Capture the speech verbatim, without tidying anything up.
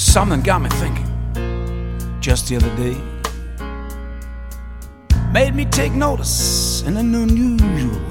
something got me thinking just the other day. Made me take notice in an unusual